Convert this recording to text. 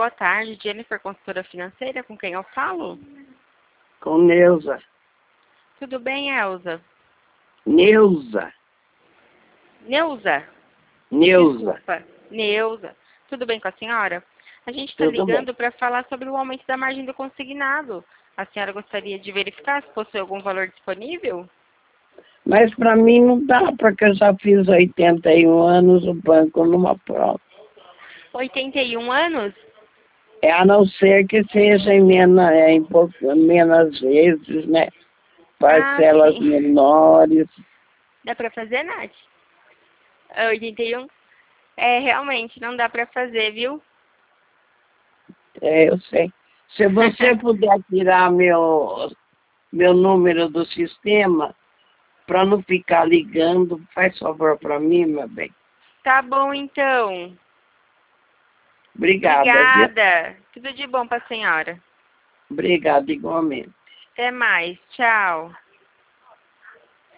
boa tarde. Jennifer, consultora financeira, com quem eu falo? Com Neuza. Tudo bem, Elza? Neuza. Neuza? Neuza. Desculpa, Neuza. Tudo bem com a senhora? A gente está Tudo bem. ligando para falar sobre o aumento da margem do consignado. A senhora gostaria de verificar se possui algum valor disponível? Mas para mim não dá, porque eu já fiz 81 anos, o banco não aprova. 81 anos? É, a não ser que seja menos vezes, né? Parcelas Sim. menores. Dá para fazer, Nath? 81? É, realmente, não dá para fazer, viu? É, eu sei. Se você puder tirar meu número do sistema, para não ficar ligando, faz favor para mim, meu bem. Tá bom, então. Obrigada, viu? Obrigada. Tudo de bom para a senhora. Obrigada igualmente. Até mais. Tchau.